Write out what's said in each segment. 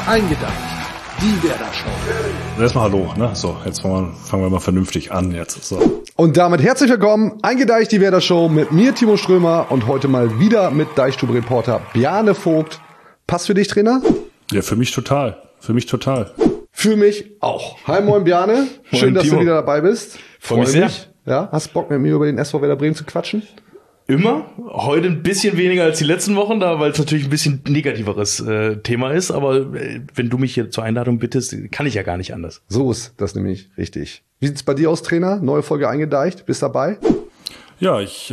Eingedeicht, die Werder Show. Erstmal hallo, ne? So, jetzt fangen wir mal vernünftig an jetzt. So. Und damit herzlich willkommen, Eingedeicht, die Werder Show mit mir, Timo Strömer, und heute mal wieder mit Deichstube-Reporter Bjarne Vogt. Passt für dich, Trainer? Ja, für mich total. Für mich auch. Hi, moin Bjarne. Schön, dass Timo. du wieder dabei bist. Freu mich sehr. Ja, hast Bock mit mir über den SV Werder Bremen zu quatschen? Immer. Heute ein bisschen weniger als die letzten Wochen, da weil es natürlich ein bisschen negativeres Thema ist. Aber wenn du mich hier zur Einladung bittest, kann ich ja gar nicht anders. So ist das nämlich richtig. Wie sieht's bei dir aus, Trainer? Neue Folge Eingedeicht. Bist dabei? Ja, ich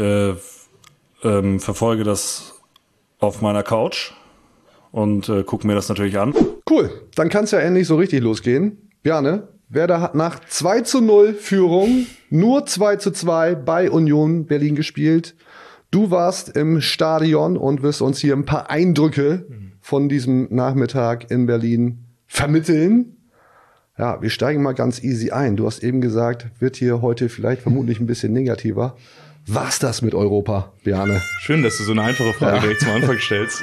verfolge das auf meiner Couch und gucke mir das natürlich an. Cool. Dann kann's ja endlich so richtig losgehen. Bjarne, Werder hat nach 2:0 Führung nur 2:2 bei Union Berlin gespielt. Du warst im Stadion und wirst uns hier ein paar Eindrücke von diesem Nachmittag in Berlin vermitteln. Ja, wir steigen mal ganz easy ein. Du hast eben gesagt, wird hier heute vielleicht vermutlich ein bisschen negativer. War's das mit Europa, Bjarne? Schön, dass du so eine einfache Frage direkt zum Anfang stellst.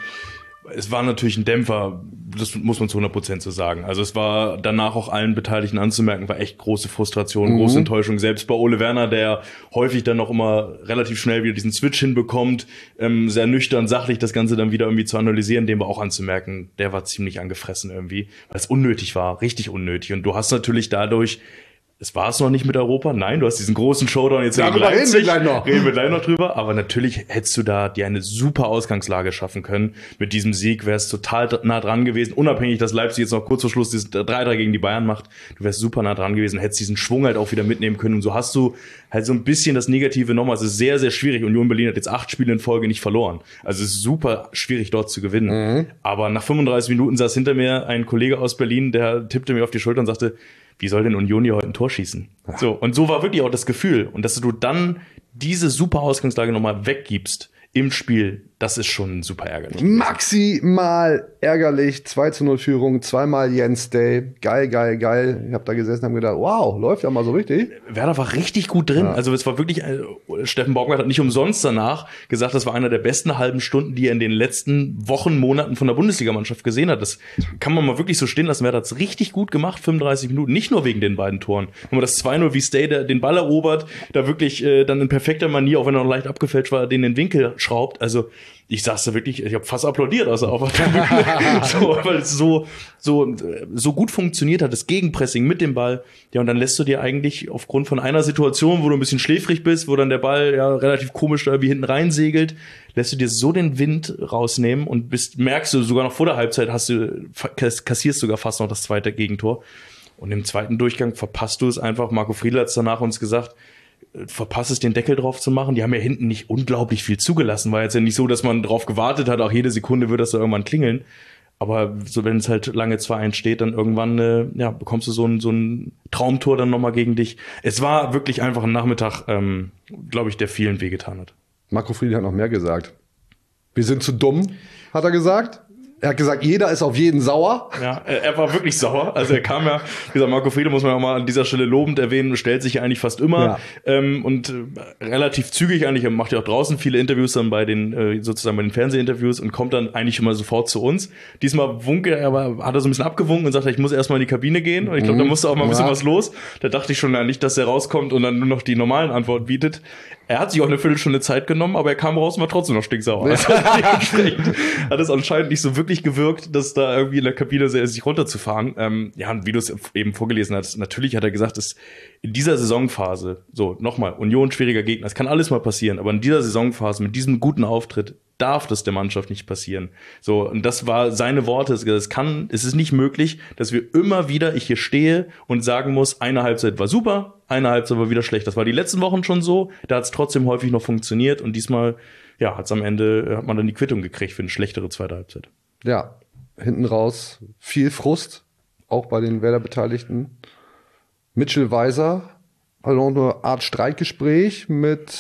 Es war natürlich ein Dämpfer, das muss man zu 100% so sagen. Also es war danach auch allen Beteiligten anzumerken, war echt große Frustration, große Enttäuschung. Selbst bei Ole Werner, der häufig dann noch immer relativ schnell wieder diesen Switch hinbekommt, sehr nüchtern, sachlich das Ganze dann wieder irgendwie zu analysieren, dem war auch anzumerken, der war ziemlich angefressen irgendwie, weil es unnötig war, richtig unnötig. Und du hast natürlich dadurch, es war es noch nicht mit Europa. Nein, du hast diesen großen Showdown jetzt Darüber reden wir gleich noch. Reden wir gleich noch drüber. Aber natürlich hättest du da dir eine super Ausgangslage schaffen können. Mit diesem Sieg wärst total nah dran gewesen. Unabhängig, dass Leipzig jetzt noch kurz vor Schluss dieses 3-3 gegen die Bayern macht. Du wärst super nah dran gewesen, hättest diesen Schwung halt auch wieder mitnehmen können. Und so hast du halt so ein bisschen das Negative nochmal. Es ist sehr, sehr schwierig. Union Berlin hat jetzt 8 Spiele in Folge nicht verloren. Also es ist super schwierig, dort zu gewinnen. Aber nach 35 Minuten saß hinter mir ein Kollege aus Berlin, der tippte mir auf die Schulter und sagte, wie soll denn Union hier heute ein Tor schießen? Ja. So, und so war wirklich auch das Gefühl. Und dass du dann diese super Ausgangslage nochmal weggibst im Spiel, das ist schon super ärgerlich. Maximal ärgerlich. 2:0 Führung, zweimal Jens Day. Geil. Ich habe da gesessen und habe gedacht, wow, läuft ja mal so richtig. Werder war richtig gut drin. Ja. Also es war wirklich, Steffen Baumgart hat nicht umsonst danach gesagt, das war einer der besten halben Stunden, die er in den letzten Wochen, Monaten von der Bundesligamannschaft gesehen hat. Das kann man mal wirklich so stehen lassen. Werder hat es richtig gut gemacht, 35 Minuten. Nicht nur wegen den beiden Toren. Wenn man das 2:0, wie Stay den Ball erobert, da wirklich dann in perfekter Manier, auch wenn er noch leicht abgefälscht war, den in den Winkel schraubt. Also ich saß da wirklich, ich habe fast applaudiert, also auf der Bühne, so, weil es so gut funktioniert hat, das Gegenpressing mit dem Ball. Ja, und dann lässt du dir eigentlich aufgrund von einer Situation, wo du ein bisschen schläfrig bist, wo dann der Ball ja relativ komisch da irgendwie hinten reinsegelt, lässt du dir so den Wind rausnehmen und merkst du sogar noch vor der Halbzeit kassierst sogar fast noch das zweite Gegentor. Und im zweiten Durchgang verpasst du es einfach. Marco Friedl hat es danach uns gesagt, verpasst es, den Deckel drauf zu machen. Die haben ja hinten nicht unglaublich viel zugelassen. War jetzt ja nicht so, dass man drauf gewartet hat, auch jede Sekunde wird das da irgendwann klingeln. Aber so, wenn es halt lange 2-1 steht, dann irgendwann bekommst du so ein Traumtor dann nochmal gegen dich. Es war wirklich einfach ein Nachmittag, glaube ich, der vielen wehgetan hat. Marco Friedl hat noch mehr gesagt. Wir sind zu dumm, hat er gesagt. Er hat gesagt, jeder ist auf jeden sauer. Ja, er war wirklich sauer. Also er kam ja, wie gesagt, Marco Friedl muss man auch mal an dieser Stelle lobend erwähnen, stellt sich ja eigentlich fast immer und relativ zügig eigentlich, er macht ja auch draußen viele Interviews dann bei den sozusagen bei den Fernsehinterviews und kommt dann eigentlich immer sofort zu uns. Diesmal hat er so ein bisschen abgewunken und sagte, ich muss erstmal in die Kabine gehen. Und ich glaube, da musste auch mal ein bisschen was los. Da dachte ich schon nicht, dass er rauskommt und dann nur noch die normalen Antworten bietet. Er hat sich auch eine Viertelstunde Zeit genommen, aber er kam raus und war trotzdem noch stinksauer. Also hat es anscheinend nicht so wirklich gewirkt, dass da irgendwie in der Kabine sich runterzufahren. Und wie du es eben vorgelesen hast, natürlich hat er gesagt, dass in dieser Saisonphase, so nochmal, Union schwieriger Gegner, es kann alles mal passieren, aber in dieser Saisonphase mit diesem guten Auftritt darf das der Mannschaft nicht passieren. So, und das war seine Worte. Es ist nicht möglich, dass wir immer wieder, ich hier stehe und sagen muss, eine Halbzeit war super, eine Halbzeit war wieder schlecht. Das war die letzten Wochen schon so, da hat es trotzdem häufig noch funktioniert und diesmal, hat man dann die Quittung gekriegt für eine schlechtere zweite Halbzeit. Ja, hinten raus viel Frust, auch bei den Werder-Beteiligten. Mitchell Weiser, also eine Art Streitgespräch mit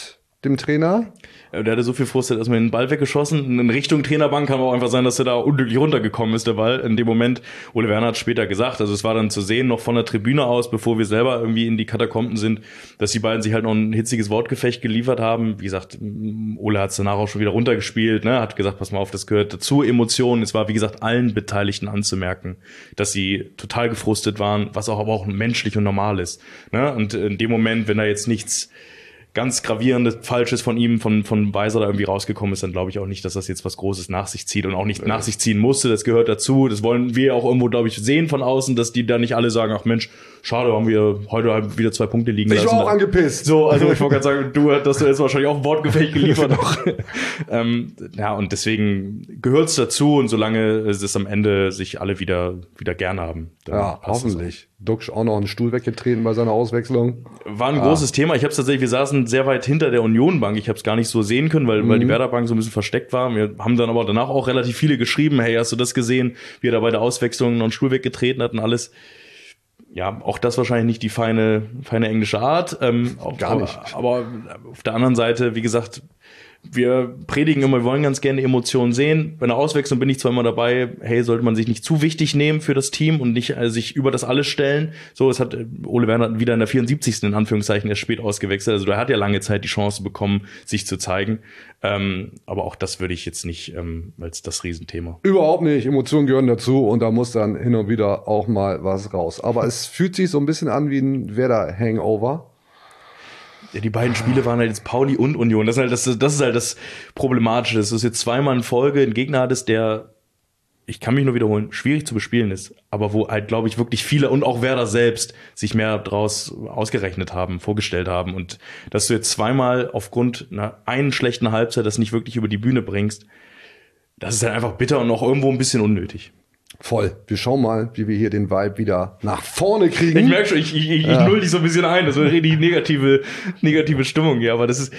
dem Trainer. Der hatte so viel Frust, der hat erstmal den Ball weggeschossen. In Richtung Trainerbank kann auch einfach sein, dass er da unglücklich runtergekommen ist, der Ball. In dem Moment, Ole Werner hat später gesagt, also es war dann zu sehen, noch von der Tribüne aus, bevor wir selber irgendwie in die Katakomben sind, dass die beiden sich halt noch ein hitziges Wortgefecht geliefert haben. Wie gesagt, Ole hat es danach auch schon wieder runtergespielt, ne? Hat gesagt, pass mal auf, das gehört dazu, Emotionen. Es war, wie gesagt, allen Beteiligten anzumerken, dass sie total gefrustet waren, was auch aber auch menschlich und normal ist. Ne? Und in dem Moment, wenn da jetzt nichts ganz gravierendes Falsches von ihm, von Weiser da irgendwie rausgekommen ist, dann glaube ich auch nicht, dass das jetzt was Großes nach sich zieht und auch nicht nach sich ziehen musste. Das gehört dazu. Das wollen wir auch irgendwo, glaube ich, sehen von außen, dass die da nicht alle sagen, ach Mensch, schade, haben wir heute wieder 2 Punkte liegen lassen. Ich war auch angepisst. So, also ich wollte gerade sagen, dass du jetzt wahrscheinlich auch ein Wortgefecht geliefert auch. Ja, und deswegen gehört's dazu und solange es am Ende sich alle wieder gern haben. Ja, hoffentlich. Duxch auch noch einen Stuhl weggetreten bei seiner Auswechslung. War ein großes Thema. Ich habe es tatsächlich, wir saßen sehr weit hinter der Union-Bank. Ich habe es gar nicht so sehen können, weil die Werder-Bank so ein bisschen versteckt war. Wir haben dann aber danach auch relativ viele geschrieben, hey, hast du das gesehen, wie er da bei der Auswechslung noch einen Stuhl weggetreten hat und alles. Ja, auch das wahrscheinlich nicht die feine englische Art. Gar nicht. Aber auf der anderen Seite, wie gesagt, wir predigen immer, wir wollen ganz gerne Emotionen sehen. Bei einer Auswechslung bin ich zwar immer dabei, hey, sollte man sich nicht zu wichtig nehmen für das Team und nicht sich über das alles stellen. So, es hat Ole Werner wieder in der 74. in Anführungszeichen erst spät ausgewechselt. Also der hat ja lange Zeit die Chance bekommen, sich zu zeigen. Aber auch das würde ich jetzt nicht als das Riesenthema. Überhaupt nicht. Emotionen gehören dazu und da muss dann hin und wieder auch mal was raus. Aber es fühlt sich so ein bisschen an wie ein Werder-Hangover. Ja, die beiden Spiele waren halt jetzt Pauli und Union. Das ist halt das Problematische. Das ist jetzt zweimal in Folge ein Gegner hattest, der, ich kann mich nur wiederholen, schwierig zu bespielen ist. Aber wo halt, glaube ich, wirklich viele und auch Werder selbst sich mehr draus ausgerechnet haben, vorgestellt haben. Und dass du jetzt zweimal aufgrund einer einen schlechten Halbzeit das nicht wirklich über die Bühne bringst, das ist halt einfach bitter und auch irgendwo ein bisschen unnötig. Voll. Wir schauen mal, wie wir hier den Vibe wieder nach vorne kriegen. Ich merke schon, ich null dich so ein bisschen ein. Das wird richtig negative Stimmung hier. Aber das ist,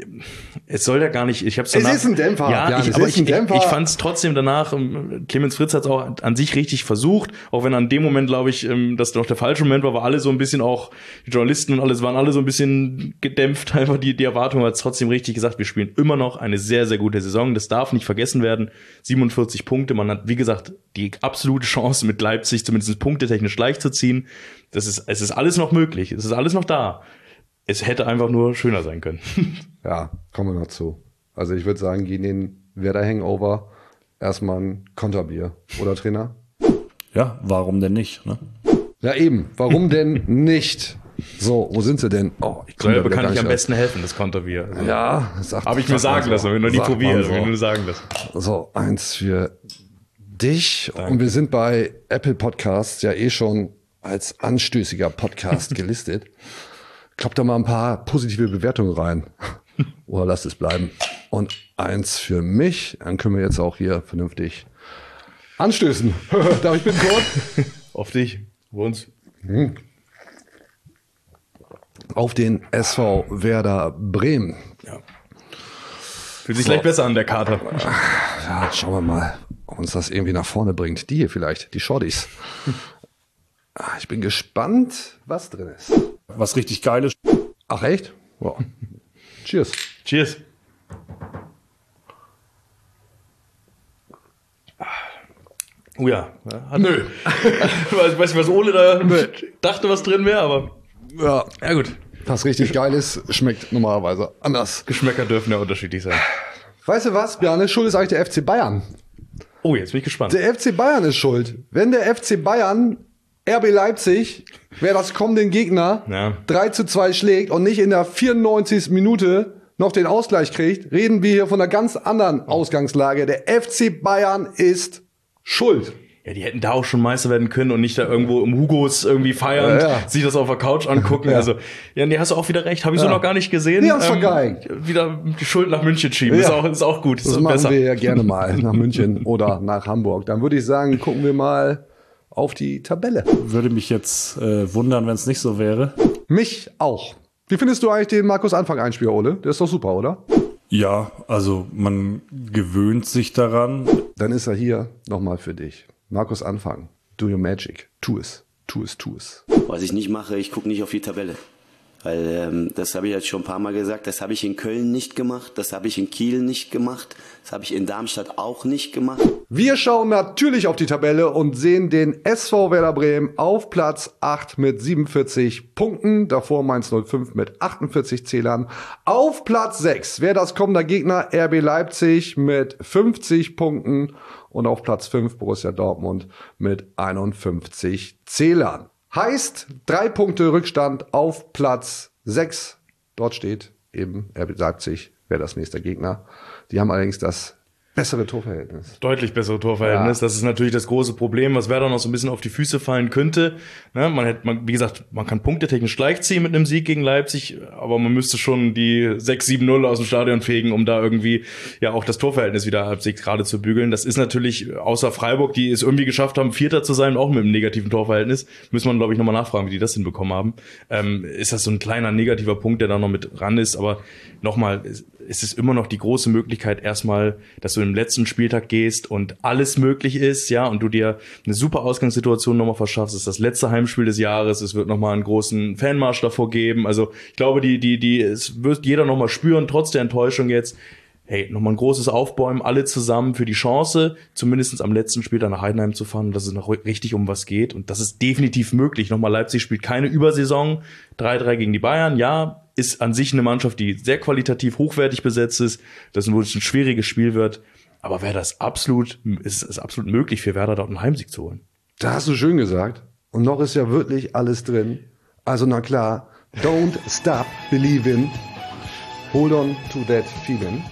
es soll ja gar nicht, ich hab's danach. Es ist ein Dämpfer. Ja, ich fand es trotzdem danach, Clemens Fritz hat es auch an sich richtig versucht. Auch wenn an dem Moment, glaube ich, das doch der falsche Moment war alle so ein bisschen auch, die Journalisten und alles waren alle so ein bisschen gedämpft. Einfach die Erwartung hat es trotzdem richtig gesagt. Wir spielen immer noch eine sehr, sehr gute Saison. Das darf nicht vergessen werden. 47 Punkte. Man hat, wie gesagt, die absolute Chance mit Leipzig zumindest punktetechnisch leicht zu ziehen. Es ist alles noch möglich. Es ist alles noch da. Es hätte einfach nur schöner sein können. Ja, kommen wir noch zu. Also ich würde sagen, gegen den Werder-Hangover erstmal ein Konterbier. Oder, Trainer? Ja, warum denn nicht? Ne? Ja, eben. Warum denn nicht? So, wo sind sie denn? Oh, ich soll ja bekanntlich am besten helfen, das Konterbier. Also, ja, habe ich mir sagen lassen, wenn wir noch nie probieren, wenn wir nur sagen lassen. So, 1 für dich. Danke. Und wir sind bei Apple Podcasts ja schon als anstößiger Podcast gelistet. Kloppt da mal ein paar positive Bewertungen rein. Oder lasst es bleiben. Und 1 für mich. Dann können wir jetzt auch hier vernünftig anstößen. Darf ich bitte kurz? Auf dich. Auf uns. Auf den SV Werder Bremen. Ja. Fühlt sich gleich besser an, der Kater. Ja, schauen wir mal, ob uns das irgendwie nach vorne bringt. Die hier vielleicht, die Shorties. Ich bin gespannt, was drin ist. Was richtig Geiles. Ach, echt? Wow. Cheers. Cheers. Oh ja. Nö. Ich weiß nicht, was Ole da dachte, was drin wäre, aber ja, gut. Was richtig geil ist, schmeckt normalerweise anders. Geschmäcker dürfen ja unterschiedlich sein. Weißt du was, Bjarne? Schuld ist eigentlich der FC Bayern. Oh, jetzt bin ich gespannt. Der FC Bayern ist schuld. Wenn der FC Bayern RB Leipzig, wer das kommende Gegner, 3:2 schlägt und nicht in der 94. Minute noch den Ausgleich kriegt, reden wir hier von einer ganz anderen Ausgangslage. Der FC Bayern ist schuld. Ja, die hätten da auch schon Meister werden können und nicht da irgendwo im Hugos irgendwie feiern, sich das auf der Couch angucken. Ja. Also, ja, nee, hast du auch wieder recht. Habe ich so noch gar nicht gesehen. Die haben's vergeigt. Wieder die Schuld nach München schieben. Ja. Ist auch gut. Das machen wir ja gerne mal nach München oder nach Hamburg. Dann würde ich sagen, gucken wir mal auf die Tabelle. Würde mich jetzt wundern, wenn es nicht so wäre. Mich auch. Wie findest du eigentlich den Markus Anfang-Einspieler, Ole? Der ist doch super, oder? Ja, also man gewöhnt sich daran. Dann ist er hier nochmal für dich. Markus Anfang, do your magic. Tu es, tu es, tu es. Was ich nicht mache, ich gucke nicht auf die Tabelle. Weil das habe ich jetzt schon ein paar Mal gesagt, das habe ich in Köln nicht gemacht, das habe ich in Kiel nicht gemacht, das habe ich in Darmstadt auch nicht gemacht. Wir schauen natürlich auf die Tabelle und sehen den SV Werder Bremen auf Platz 8 mit 47 Punkten. Davor Mainz 05 mit 48 Zählern. Auf Platz 6 wäre das kommende Gegner RB Leipzig mit 50 Punkten. Und auf Platz 5 Borussia Dortmund mit 51 Zählern. Heißt 3 Punkte Rückstand auf Platz 6. Dort steht eben RB Leipzig, wäre das nächste Gegner. Die haben allerdings das bessere Torverhältnis. Deutlich bessere Torverhältnis. Ja. Das ist natürlich das große Problem, was Werder noch so ein bisschen auf die Füße fallen könnte. Ne, wie gesagt, man kann punktetechnisch gleichziehen mit einem Sieg gegen Leipzig, aber man müsste schon die 6-7-0 aus dem Stadion fegen, um da irgendwie ja auch das Torverhältnis wieder halbwegs gerade zu bügeln. Das ist natürlich, außer Freiburg, die es irgendwie geschafft haben, Vierter zu sein, auch mit einem negativen Torverhältnis, muss man, glaube ich, nochmal nachfragen, wie die das hinbekommen haben. Ist das so ein kleiner negativer Punkt, der da noch mit ran ist, aber nochmal, es ist immer noch die große Möglichkeit erstmal, dass du im letzten Spieltag gehst und alles möglich ist, ja, und du dir eine super Ausgangssituation nochmal verschaffst. Es ist das letzte Heimspiel des Jahres, es wird nochmal einen großen Fanmarsch davor geben. Also ich glaube, es wird jeder nochmal spüren, trotz der Enttäuschung jetzt, hey, nochmal ein großes Aufbäumen, alle zusammen für die Chance, zumindest am letzten Spiel dann nach Heidenheim zu fahren, dass es noch richtig um was geht. Und das ist definitiv möglich. Nochmal, Leipzig spielt keine Übersaison, 3-3 gegen die Bayern, ja, ist an sich eine Mannschaft, die sehr qualitativ hochwertig besetzt ist, das ein schwieriges Spiel wird. Aber ist absolut möglich für Werder, dort einen Heimsieg zu holen. Da hast du schön gesagt. Und noch ist ja wirklich alles drin. Also na klar, don't stop believing. Hold on to that feeling.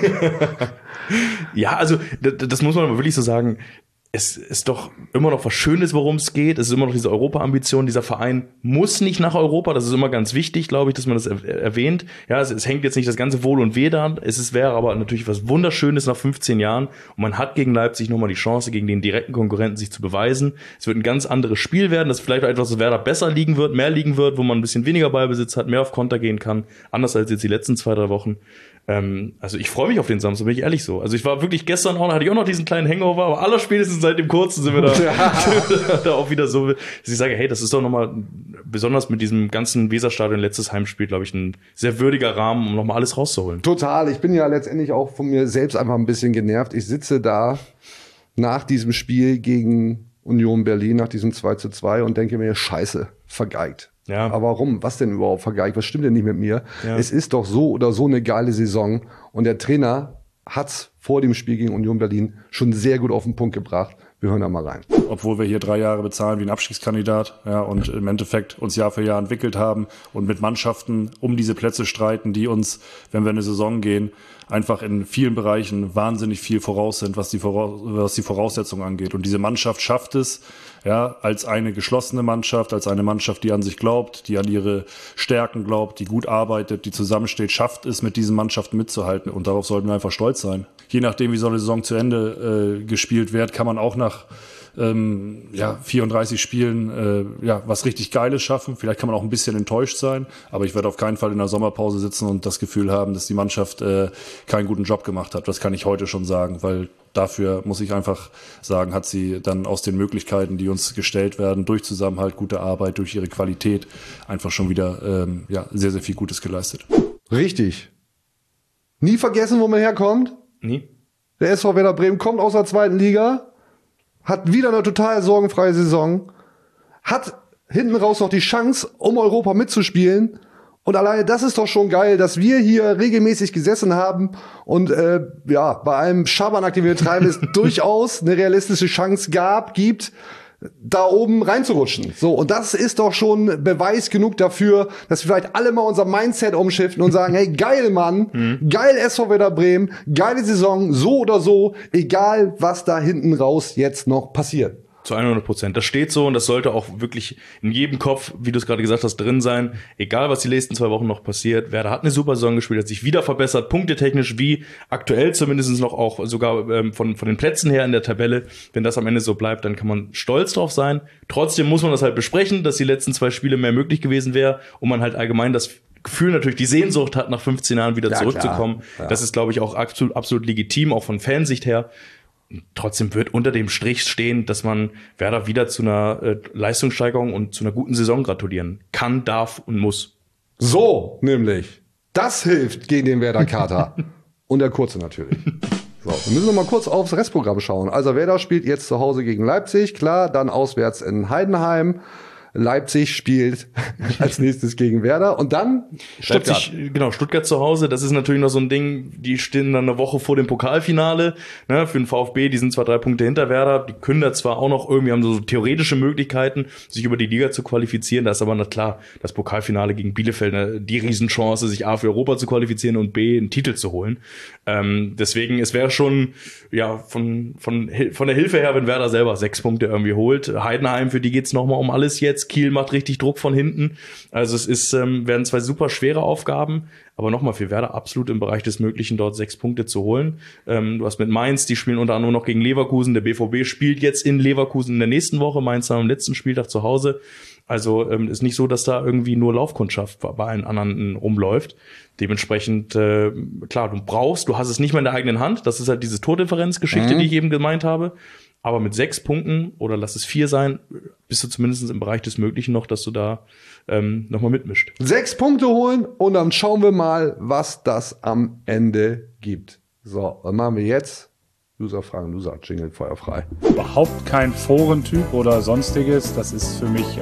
Ja, also das muss man aber wirklich so sagen. Es ist doch immer noch was Schönes, worum es geht. Es ist immer noch diese Europa-Ambition. Dieser Verein muss nicht nach Europa. Das ist immer ganz wichtig, glaube ich, dass man das erwähnt. Ja, es hängt jetzt nicht das ganze Wohl und Weh daran. Wäre aber natürlich was Wunderschönes nach 15 Jahren. Und man hat gegen Leipzig nochmal die Chance, gegen den direkten Konkurrenten sich zu beweisen. Es wird ein ganz anderes Spiel werden, das vielleicht auch etwas, was Werder besser liegen wird, mehr liegen wird, wo man ein bisschen weniger Ballbesitz hat, mehr auf Konter gehen kann. Anders als jetzt die letzten 2-3 Wochen. Also ich freue mich auf den Samstag, bin ich ehrlich so. Also ich war wirklich gestern auch, hatte ich auch noch diesen kleinen Hangover, aber allerspätestens seit dem Kurzen sind wir da auch wieder so, dass ich sage, hey, das ist doch nochmal, besonders mit diesem ganzen Weserstadion letztes Heimspiel, glaube ich, ein sehr würdiger Rahmen, um nochmal alles rauszuholen. Total, ich bin ja letztendlich auch von mir selbst einfach ein bisschen genervt. Ich sitze da nach diesem Spiel gegen Union Berlin, nach diesem 2-2 und denke mir, scheiße, vergeigt. Ja. Aber warum? Was denn überhaupt vergeigt? Was stimmt denn nicht mit mir? Ja. Es ist doch so oder so eine geile Saison. Und der Trainer hat's vor dem Spiel gegen Union Berlin schon sehr gut auf den Punkt gebracht. Wir hören da mal rein. Obwohl wir hier 3 Jahre bezahlen wie ein Abstiegskandidat, ja, und im Endeffekt uns Jahr für Jahr entwickelt haben und mit Mannschaften um diese Plätze streiten, die uns, wenn wir in eine Saison gehen, einfach in vielen Bereichen wahnsinnig viel voraus sind, was die Voraussetzungen angeht. Und diese Mannschaft schafft es, ja, als eine geschlossene Mannschaft, als eine Mannschaft, die an sich glaubt, die an ihre Stärken glaubt, die gut arbeitet, die zusammensteht, schafft es, mit diesen Mannschaften mitzuhalten. Und darauf sollten wir einfach stolz sein. Je nachdem, wie so eine Saison zu Ende gespielt wird, kann man auch nach 34 Spielen was richtig Geiles schaffen. Vielleicht kann man auch ein bisschen enttäuscht sein, aber ich werde auf keinen Fall in der Sommerpause sitzen und das Gefühl haben, dass die Mannschaft keinen guten Job gemacht hat. Das kann ich heute schon sagen, weil dafür, muss ich einfach sagen, hat sie dann aus den Möglichkeiten, die uns gestellt werden, durch Zusammenhalt, gute Arbeit, durch ihre Qualität, einfach schon wieder sehr, sehr viel Gutes geleistet. Richtig. Nie vergessen, wo man herkommt? Nie. Der SV Werder Bremen kommt aus der 2. Liga, hat wieder eine total sorgenfreie Saison, hat hinten raus noch die Chance, um Europa mitzuspielen. Und alleine das ist doch schon geil, dass wir hier regelmäßig gesessen haben und bei einem Schabernack, den wir treiben, es durchaus eine realistische Chance gibt, da oben reinzurutschen. So, und das ist doch schon Beweis genug dafür, dass wir vielleicht alle mal unser Mindset umschiften und sagen, hey, geil, Mann, geil SV Werder Bremen, geile Saison, so oder so, egal was da hinten raus jetzt noch passiert. Zu 100%. Das steht so und das sollte auch wirklich in jedem Kopf, wie du es gerade gesagt hast, drin sein. Egal, was die nächsten 2 Wochen noch passiert. Werder hat eine super Saison gespielt, hat sich wieder verbessert, punktetechnisch wie aktuell zumindest noch auch sogar von den Plätzen her in der Tabelle. Wenn das am Ende so bleibt, dann kann man stolz drauf sein. Trotzdem muss man das halt besprechen, dass die letzten 2 Spiele mehr möglich gewesen wäre und man halt allgemein das Gefühl natürlich die Sehnsucht hat, nach 15 Jahren wieder zurückzukommen. Ja. Das ist, glaube ich, auch absolut legitim, auch von Fansicht her. Trotzdem wird unter dem Strich stehen, dass man Werder wieder zu einer Leistungssteigerung und zu einer guten Saison gratulieren kann, darf und muss. So, nämlich. Das hilft gegen den Werder-Kater. Und der Kurze natürlich. So, wir müssen noch mal kurz aufs Restprogramm schauen. Also Werder spielt jetzt zu Hause gegen Leipzig, klar, dann auswärts in Heidenheim. Leipzig spielt als nächstes gegen Werder und dann Stuttgart. Stuttgart zu Hause, das ist natürlich noch so ein Ding, die stehen dann eine Woche vor dem Pokalfinale, ne, für den VfB, die sind zwar 3 Punkte hinter Werder, die können da zwar auch noch irgendwie, haben so theoretische Möglichkeiten, sich über die Liga zu qualifizieren, da ist aber na klar, das Pokalfinale gegen Bielefeld, ne, die Riesenchance, sich A für Europa zu qualifizieren und B einen Titel zu holen. Deswegen, es wäre schon, ja, von der Hilfe her, wenn Werder selber 6 Punkte irgendwie holt. Heidenheim, für die geht's nochmal um alles jetzt. Kiel macht richtig Druck von hinten. Also es ist, werden 2 super schwere Aufgaben, aber nochmal für Werder absolut im Bereich des Möglichen, dort 6 Punkte zu holen. Du hast mit Mainz, die spielen unter anderem noch gegen Leverkusen. Der BVB spielt jetzt in Leverkusen in der nächsten Woche, Mainz am letzten Spieltag zu Hause. Also ist nicht so, dass da irgendwie nur Laufkundschaft bei allen anderen rumläuft. Dementsprechend, klar, du hast es nicht mehr in der eigenen Hand. Das ist halt diese Tordifferenzgeschichte, die ich eben gemeint habe. Aber mit 6 Punkten oder lass es 4 sein, bist du zumindest im Bereich des Möglichen noch, dass du da nochmal mitmischt. 6 Punkte holen und dann schauen wir mal, was das am Ende gibt. So, was machen wir jetzt? Loser-Fragen, Loser-Jingle, feuerfrei. Überhaupt kein Forentyp oder sonstiges. Das ist für mich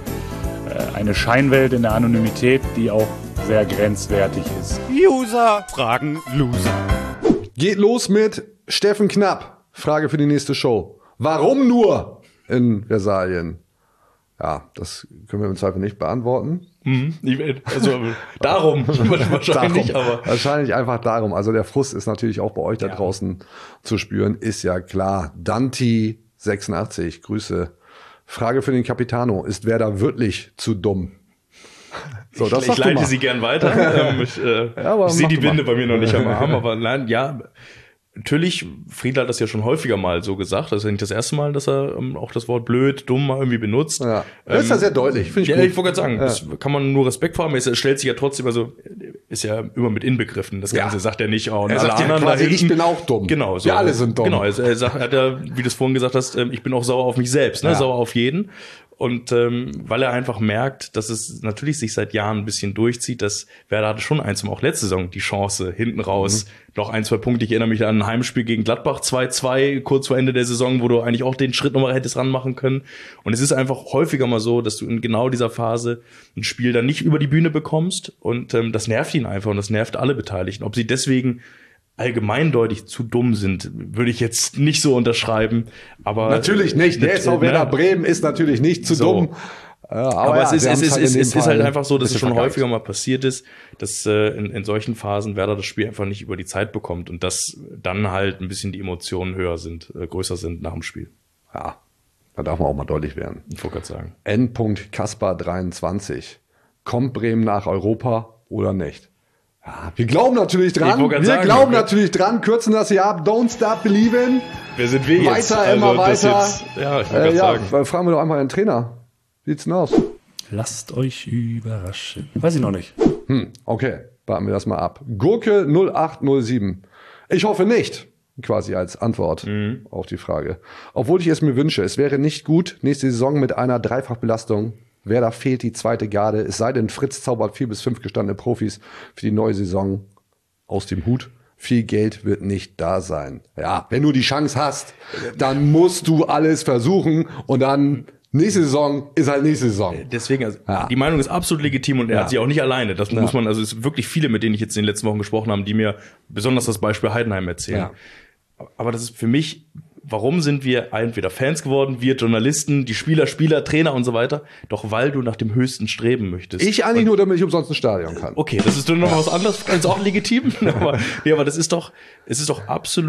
eine Scheinwelt in der Anonymität, die auch sehr grenzwertig ist. User fragen Loser. Geht los mit Steffen Knapp. Frage für die nächste Show. Warum nur in Versalien? Ja, das können wir im Zweifel nicht beantworten. Also darum wahrscheinlich, aber wahrscheinlich einfach darum. Also der Frust ist natürlich auch bei euch da draußen zu spüren, ist ja klar. Danti 86, Grüße. Frage für den Capitano: Ist Werder wirklich zu dumm? So, ich leite sie gern weiter. Ich sehe die Binde bei mir noch nicht am Arm, aber nein, ja. Natürlich, Friedl hat das ja schon häufiger mal so gesagt. Das ist ja nicht das erste Mal, dass er auch das Wort blöd, dumm mal irgendwie benutzt. Ja, das ist ja sehr deutlich, finde ich gut. Ich wollte gerade sagen, das kann man nur Respekt vor haben. Es stellt sich ja trotzdem, also ist ja immer mit inbegriffen. Das Ganze sagt er nicht, und er alle sagt anderen quasi, ich bin auch dumm. Genau, so. Wir alle sind dumm. Genau, er hat ja, wie du es vorhin gesagt hast, ich bin auch sauer auf mich selbst, ne? Sauer auf jeden. Und weil er einfach merkt, dass es natürlich sich seit Jahren ein bisschen durchzieht, dass Werder hatte schon auch letzte Saison die Chance, hinten raus noch 1, 2 Punkte. Ich erinnere mich an ein Heimspiel gegen Gladbach 2-2, kurz vor Ende der Saison, wo du eigentlich auch den Schritt nochmal hättest ranmachen können. Und es ist einfach häufiger mal so, dass du in genau dieser Phase ein Spiel dann nicht über die Bühne bekommst. Und das nervt ihn einfach und das nervt alle Beteiligten. Ob sie deswegen allgemeindeutig zu dumm sind, würde ich jetzt nicht so unterschreiben. Aber natürlich nicht. Der SV Werder Bremen ist natürlich nicht zu dumm. Aber es ist halt einfach so, dass es schon häufiger mal passiert ist, dass in solchen Phasen Werder das Spiel einfach nicht über die Zeit bekommt und dass dann halt ein bisschen die Emotionen größer sind nach dem Spiel. Ja, da darf man auch mal deutlich werden. Ich wollte gerade sagen. N. Kaspar 23. Kommt Bremen nach Europa oder nicht? Ja, wir glauben natürlich dran. Natürlich dran. Kürzen das hier ab. Don't stop believing. Wer sind wir jetzt? Weiter, immer weiter. Ja, ich wollte sagen. Fragen wir doch einfach den Trainer. Wie sieht's denn aus? Lasst euch überraschen. Weiß ich noch nicht. Okay, warten wir das mal ab. Gurke 0807. Ich hoffe nicht. Quasi als Antwort auf die Frage. Obwohl ich es mir wünsche, es wäre nicht gut, nächste Saison mit einer Dreifachbelastung. Werder fehlt die zweite Garde. Es sei denn, Fritz zaubert 4 bis 5 gestandene Profis für die neue Saison aus dem Hut. Viel Geld wird nicht da sein. Ja, wenn du die Chance hast, dann musst du alles versuchen und dann nächste Saison ist halt nächste Saison. Deswegen, also, die Meinung ist absolut legitim und er hat sie auch nicht alleine. Das muss man, also es sind wirklich viele, mit denen ich jetzt in den letzten Wochen gesprochen habe, die mir besonders das Beispiel Heidenheim erzählen. Ja. Aber das ist für mich, warum sind wir entweder Fans geworden, wir Journalisten, die Spieler, Trainer und so weiter? Doch weil du nach dem Höchsten streben möchtest. Ich eigentlich nur, damit ich umsonst ein Stadion kann. Okay, das ist doch noch was anderes, ist auch legitim. aber das ist doch, es ist doch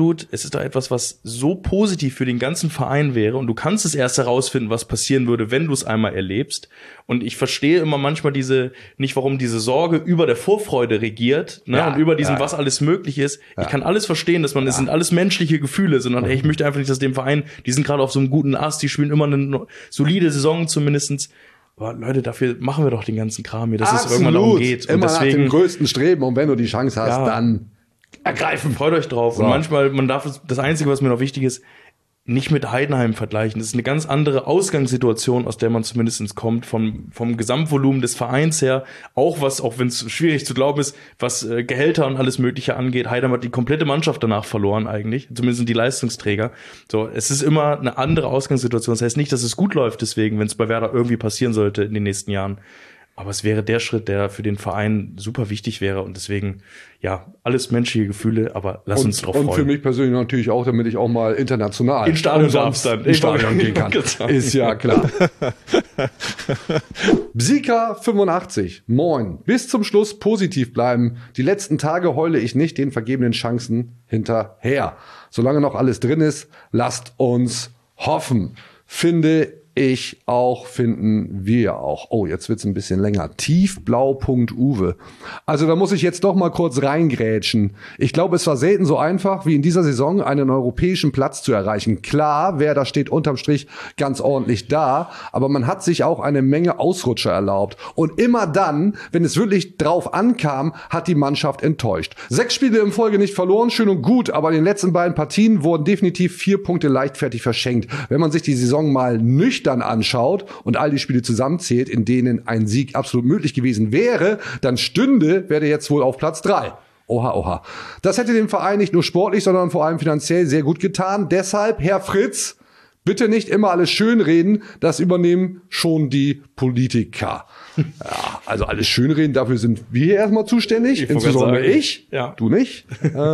etwas, was so positiv für den ganzen Verein wäre und du kannst es erst herausfinden, was passieren würde, wenn du es einmal erlebst. Und ich verstehe immer manchmal warum diese Sorge über der Vorfreude regiert, ne, und über diesem, was alles möglich ist. Ich kann alles verstehen, dass es sind alles menschliche Gefühle, sondern ich möchte einfach nicht, dass dem Verein, die sind gerade auf so einem guten Ast, die spielen immer eine solide Saison zumindestens. Aber Leute, dafür machen wir doch den ganzen Kram hier, dass es irgendwann darum geht. Immer und deswegen, nach dem größten Streben und wenn du die Chance hast, dann ergreifen. Freut euch drauf. So. Und manchmal, das Einzige, was mir noch wichtig ist, nicht mit Heidenheim vergleichen. Das ist eine ganz andere Ausgangssituation, aus der man zumindest kommt, vom Gesamtvolumen des Vereins her. Auch wenn es schwierig zu glauben ist, was Gehälter und alles Mögliche angeht. Heidenheim hat die komplette Mannschaft danach verloren eigentlich. Zumindest die Leistungsträger. So, es ist immer eine andere Ausgangssituation. Das heißt nicht, dass es gut läuft deswegen, wenn es bei Werder irgendwie passieren sollte in den nächsten Jahren. Aber es wäre der Schritt, der für den Verein super wichtig wäre. Und deswegen, ja, alles menschliche Gefühle, aber lass uns drauf freuen. Und für mich persönlich natürlich auch, damit ich auch mal international ins Stadion gehen kann. Ist ja klar. Bsika 85. Moin. Bis zum Schluss positiv bleiben. Die letzten Tage heule ich nicht den vergebenen Chancen hinterher. Solange noch alles drin ist, lasst uns hoffen. Finden wir auch. Oh, jetzt wird's ein bisschen länger. Tiefblau.uwe. Also da muss ich jetzt doch mal kurz reingrätschen. Ich glaube, es war selten so einfach, wie in dieser Saison einen europäischen Platz zu erreichen. Klar, Werder steht unterm Strich ganz ordentlich da, aber man hat sich auch eine Menge Ausrutscher erlaubt. Und immer dann, wenn es wirklich drauf ankam, hat die Mannschaft enttäuscht. 6 Spiele in Folge nicht verloren, schön und gut, aber in den letzten beiden Partien wurden definitiv 4 Punkte leichtfertig verschenkt. Wenn man sich die Saison mal nüchtern anschaut und all die Spiele zusammenzählt, in denen ein Sieg absolut möglich gewesen wäre, dann stünde Werder jetzt wohl auf Platz 3. Oha, oha. Das hätte dem Verein nicht nur sportlich, sondern vor allem finanziell sehr gut getan. Deshalb, Herr Fritz, bitte nicht immer alles schönreden, das übernehmen schon die Politiker. Ja, also alles schönreden, dafür sind wir hier erstmal zuständig, insbesondere ich, ja. Du nicht.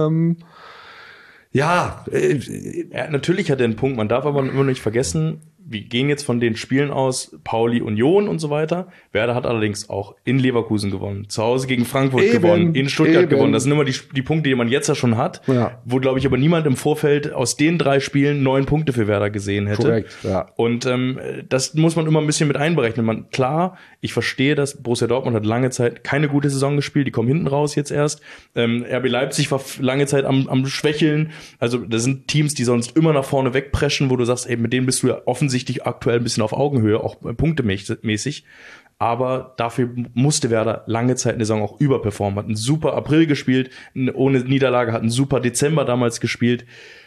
Ja, natürlich hat er einen Punkt, man darf aber immer nicht vergessen, wir gehen jetzt von den Spielen aus, Pauli, Union und so weiter. Werder hat allerdings auch in Leverkusen gewonnen, zu Hause gegen Frankfurt gewonnen, in Stuttgart gewonnen. Das sind immer die Punkte, die man jetzt ja schon hat, wo, glaube ich, aber niemand im Vorfeld aus den 3 Spielen 9 Punkte für Werder gesehen hätte. Korrekt, ja. Und das muss man immer ein bisschen mit einberechnen. Klar, ich verstehe das, Borussia Dortmund hat lange Zeit keine gute Saison gespielt, die kommen hinten raus jetzt erst. RB Leipzig war lange Zeit am Schwächeln. Also das sind Teams, die sonst immer nach vorne wegpreschen, wo du sagst, ey, mit denen bist du ja offensichtlich aktuell ein bisschen auf Augenhöhe, auch punktemäßig. Aber dafür musste Werder lange Zeit in der Saison auch überperformen. Hat einen super April gespielt, ohne Niederlage, hat einen super Dezember damals gespielt.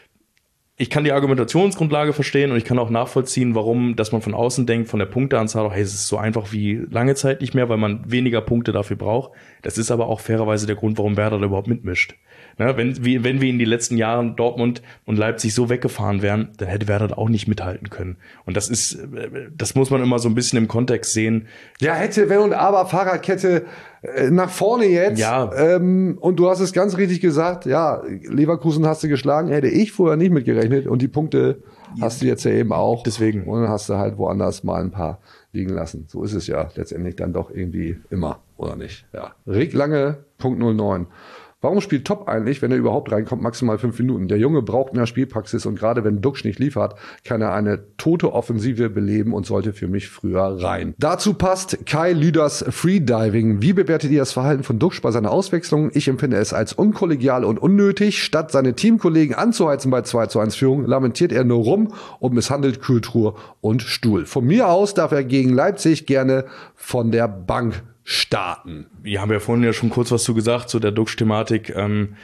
Ich kann die Argumentationsgrundlage verstehen und ich kann auch nachvollziehen, warum, dass man von außen denkt, von der Punkteanzahl, hey, es ist so einfach wie lange Zeit nicht mehr, weil man weniger Punkte dafür braucht. Das ist aber auch fairerweise der Grund, warum Werder da überhaupt mitmischt. Ne, wenn wir in den letzten Jahren Dortmund und Leipzig so weggefahren wären, dann hätte Werder da auch nicht mithalten können. Und das muss man immer so ein bisschen im Kontext sehen. Ja, hätte, wenn und aber, Fahrradkette nach vorne jetzt. Ja. Und du hast es ganz richtig gesagt, ja, Leverkusen hast du geschlagen, hätte ich vorher nicht mitgerechnet. Und die Punkte hast du jetzt ja eben auch. Deswegen. Und dann hast du halt woanders mal ein paar liegen lassen. So ist es ja letztendlich dann doch irgendwie immer, oder nicht? Ja. Rick Lange, Punkt 09. Warum spielt Top eigentlich, wenn er überhaupt reinkommt, maximal 5 Minuten? Der Junge braucht mehr Spielpraxis und gerade wenn Duxch nicht liefert, kann er eine tote Offensive beleben und sollte für mich früher rein. Dazu passt Kai Lüders Freediving. Wie bewertet ihr das Verhalten von Duxch bei seiner Auswechslung? Ich empfinde es als unkollegial und unnötig. Statt seine Teamkollegen anzuheizen bei 2:1 Führung, lamentiert er nur rum und misshandelt Kultur und Stuhl. Von mir aus darf er gegen Leipzig gerne von der Bank starten. Wir haben ja vorhin ja schon kurz was zu gesagt, zu der Duxch-Thematik.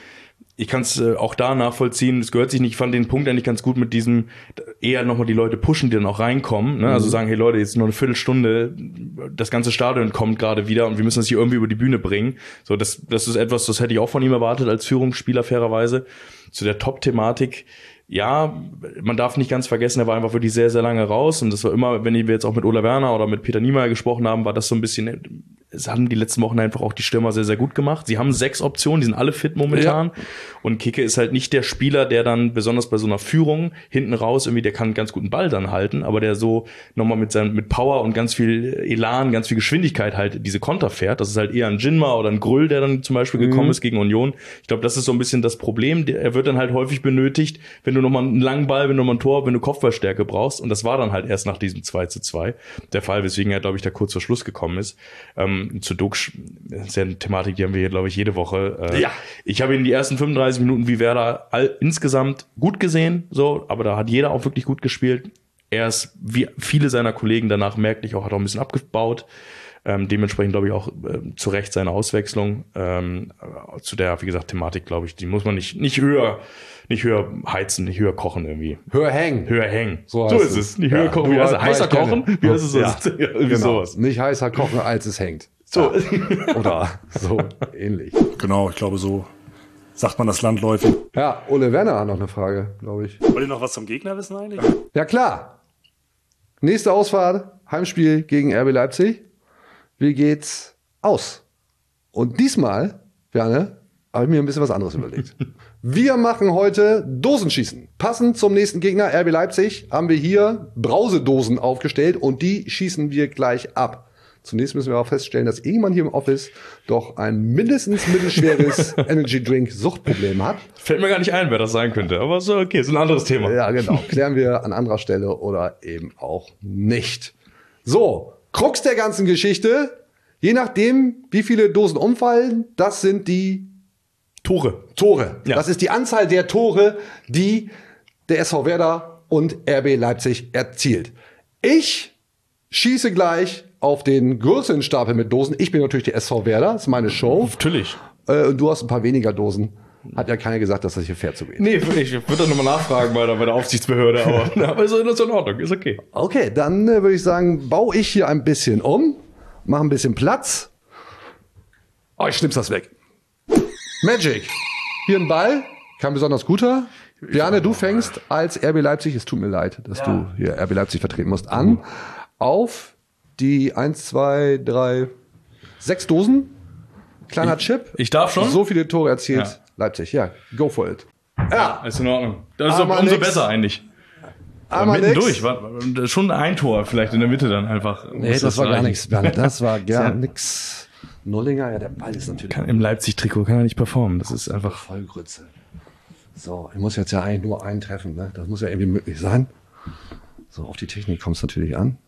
Ich kann es auch da nachvollziehen, es gehört sich nicht, ich fand den Punkt eigentlich ganz gut mit diesem, eher nochmal die Leute pushen, die dann auch reinkommen, ne? Also sagen, hey Leute, jetzt nur eine Viertelstunde, das ganze Stadion kommt gerade wieder und wir müssen das hier irgendwie über die Bühne bringen. So, das ist etwas, das hätte ich auch von ihm erwartet als Führungsspieler, fairerweise. Zu der Top-Thematik, ja, man darf nicht ganz vergessen, er war einfach wirklich sehr, sehr lange raus und das war immer, wenn wir jetzt auch mit Ola Werner oder mit Peter Niemeyer gesprochen haben, war das so ein bisschen, es haben die letzten Wochen einfach auch die Stürmer sehr, sehr gut gemacht. Sie haben 6 Optionen, die sind alle fit momentan. Ja. Und Kicke ist halt nicht der Spieler, der dann, besonders bei so einer Führung, hinten raus irgendwie, der kann ganz guten Ball dann halten, aber der so nochmal mit Power und ganz viel Elan, ganz viel Geschwindigkeit halt diese Konter fährt. Das ist halt eher ein Jinma oder ein Grüll, der dann zum Beispiel gekommen ist gegen Union. Ich glaube, das ist so ein bisschen das Problem. Er wird dann halt häufig benötigt, wenn du nochmal einen langen Ball, wenn du nochmal ein Tor, wenn du Kopfballstärke brauchst. Und das war dann halt erst nach diesem 2:2 der Fall, weswegen er, glaube ich, da kurz vor Schluss gekommen ist. Zu Duxch, das ist ja eine Thematik, die haben wir hier, glaube ich, jede Woche. Ja. Ich habe ihn die ersten 35 Minuten wie Werder insgesamt gut gesehen, so, aber da hat jeder auch wirklich gut gespielt. Er ist, wie viele seiner Kollegen danach merklich auch, hat auch ein bisschen abgebaut. Dementsprechend glaube ich auch zu Recht seine Auswechslung. Zu der, wie gesagt, Thematik, glaube ich, die muss man nicht höher heizen, nicht höher kochen irgendwie. Höher hängen. Höher hängen. So ist es. Nicht höher kochen. Wie heißt es? Heißer kochen? Wie heißt es? Ja, Irgendwie genau. sowas. Nicht heißer kochen, als es hängt. So. Ja. Oder so ähnlich. Genau, ich glaube, so sagt man das landläufig. Ja, Ole Werner hat noch eine Frage, glaube ich. Wollt ihr noch was zum Gegner wissen eigentlich? Ja, klar. Nächste Ausfahrt, Heimspiel gegen RB Leipzig. Wie geht's aus? Und diesmal, Bjarne, habe ich mir ein bisschen was anderes überlegt. Wir machen heute Dosenschießen. Passend zum nächsten Gegner, RB Leipzig, haben wir hier Brausedosen aufgestellt und die schießen wir gleich ab. Zunächst müssen wir auch feststellen, dass irgendjemand hier im Office doch ein mindestens mittelschweres Energy Drink Suchtproblem hat. Fällt mir gar nicht ein, wer das sein könnte, aber so, okay, ist ein anderes Thema. Ja, genau. Klären wir an anderer Stelle oder eben auch nicht. So, Krux der ganzen Geschichte. Je nachdem, wie viele Dosen umfallen, das sind die Tore. Ja. Das ist die Anzahl der Tore, die der SV Werder und RB Leipzig erzielt. Ich schieße gleich auf den größeren Stapel mit Dosen. Ich bin natürlich der SV Werder, das ist meine Show. Natürlich. Und du hast ein paar weniger Dosen. Hat ja keiner gesagt, dass das hier fair zugeht. Nee, ich würde dann nochmal nachfragen bei der Aufsichtsbehörde, aber ist in Ordnung, ist okay. Okay, dann würde ich sagen, baue ich hier ein bisschen um, mache ein bisschen Platz. Oh, ich schnipp's das weg. Magic. Hier ein Ball, kein besonders guter. Bjarne, du fängst als RB Leipzig, es tut mir leid, dass du hier RB Leipzig vertreten musst, an. Auf die 1, 2, 3, 6 Dosen. Kleiner Chip. Ich darf schon? So viele Tore erzielt Ja. Leipzig. Ja, go for it. Ja, ist in Ordnung. Das ist Aber umso nix. besser eigentlich. Einmal Mitten nix. durch. Schon ein Tor vielleicht in der Mitte dann einfach. Nee, Muss das war gar reichen. nichts, Bjarne. Das war gar nix. Nullinger, ja, der Ball ist natürlich Im Leipzig-Trikot kann er nicht performen. Das ist einfach. Vollgrütze. So, ich muss jetzt ja eigentlich nur einen treffen, ne? Das muss ja irgendwie möglich sein. So, auf die Technik kommt es natürlich an.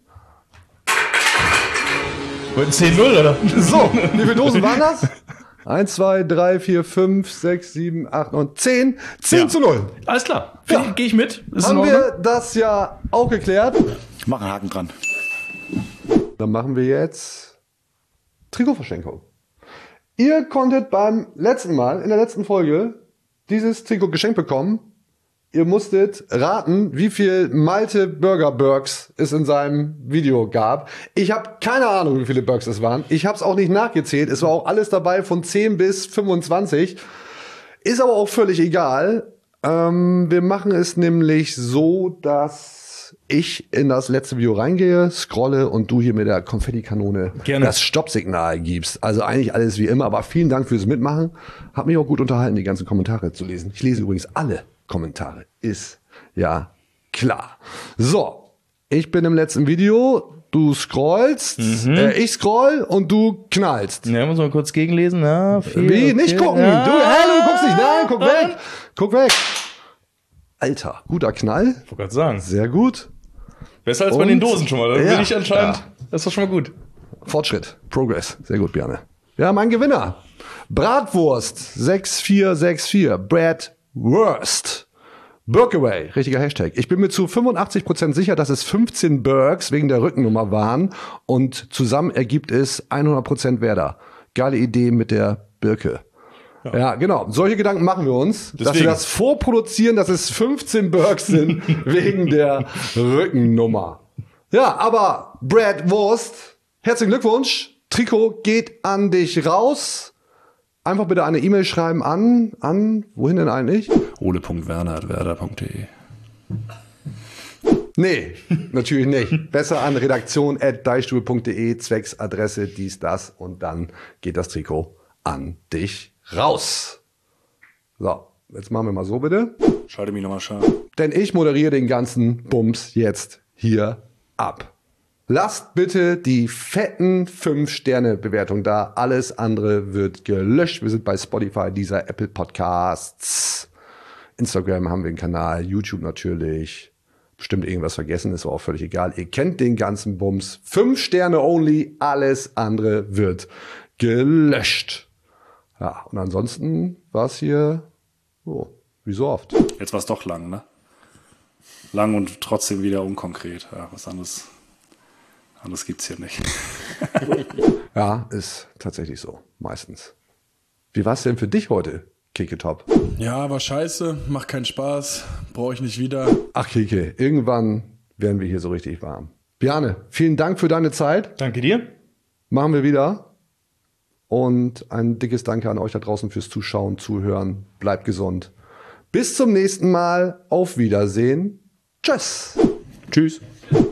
10-0, oder? So, wie viele Dosen waren das? 1, 2, 3, 4, 5, 6, 7, 8, 9, 10. 10:0. Alles klar. Ja. Gehe ich mit. Ist in Haben Ordnung. wir das ja auch geklärt. Ich mache einen Haken dran. Dann machen wir jetzt Trikotverschenkung. Ihr konntet beim letzten Mal, in der letzten Folge, dieses Trikot geschenkt bekommen. Ihr musstet raten, wie viel Malte Burger Burgs es in seinem Video gab. Ich habe keine Ahnung, wie viele Burgs es waren. Ich habe es auch nicht nachgezählt. Es war auch alles dabei von 10 bis 25. Ist aber auch völlig egal. Wir machen es nämlich so, dass ich in das letzte Video reingehe, scrolle und du hier mit der Konfettikanone Gerne. das Stoppsignal gibst. Also eigentlich alles wie immer, aber vielen Dank fürs Mitmachen. Hat mich auch gut unterhalten, die ganzen Kommentare zu lesen. Ich lese übrigens alle Kommentare. Ist ja klar. So, ich bin im letzten Video, du scrollst, ich scroll und du knallst. Ja, muss man kurz gegenlesen. Ja, viel, Wie? okay. Nicht gucken. Ja. Du guckst nicht. Nein, guck weg. Guck weg. Alter, guter Knall. Ich wollte gerade sagen. Sehr gut. Besser als bei Und- den Dosen schon mal. Da Ja. bin ich anscheinend. Ja. Das ist doch schon mal gut. Fortschritt. Progress. Sehr gut, Bjarne. Ja, mein Gewinner. Bratwurst 6464. Brad Wurst. Burkaway, richtiger Hashtag. Ich bin mir zu 85% sicher, dass es 15 Burks wegen der Rückennummer waren und zusammen ergibt es 100% Werder. Geile Idee mit der Birke. Ja, genau. Solche Gedanken machen wir uns, dass wir Deswegen. das vorproduzieren, dass es 15 Burks sind wegen der Rückennummer. Ja, aber Brad Wurst, herzlichen Glückwunsch. Trikot geht an dich raus. Einfach bitte eine E-Mail schreiben an, wohin denn eigentlich? ole.werner@werder.de. Nee, natürlich nicht. Besser an redaktion@deichstuhl.de, zwecks Adresse, dies, das und dann geht das Trikot an dich raus. So, jetzt machen wir mal so bitte. Schalte mich nochmal scharf. Denn ich moderiere den ganzen Bums jetzt hier ab. Lasst bitte die fetten 5-Sterne-Bewertung da. Alles andere wird gelöscht. Wir sind bei Spotify, dieser Apple Podcasts. Instagram haben wir einen Kanal, YouTube natürlich. Bestimmt irgendwas vergessen, ist aber auch völlig egal. Ihr kennt den ganzen Bums. 5 Sterne only, alles andere wird gelöscht. Ja, und ansonsten war es hier, wie so oft. Jetzt war es doch lang, ne? lang und trotzdem wieder unkonkret. Ja, was anderes gibt's hier nicht. Ja, ist tatsächlich so, meistens. Wie war es denn für dich heute, Keke Top? Ja, war scheiße, macht keinen Spaß, brauche ich nicht wieder. Ach Keke, irgendwann werden wir hier so richtig warm. Bjarne, vielen Dank für deine Zeit. Danke dir. Machen wir wieder. Und ein dickes Danke an euch da draußen fürs Zuschauen, Zuhören. Bleibt gesund. Bis zum nächsten Mal. Auf Wiedersehen. Tschüss. Tschüss.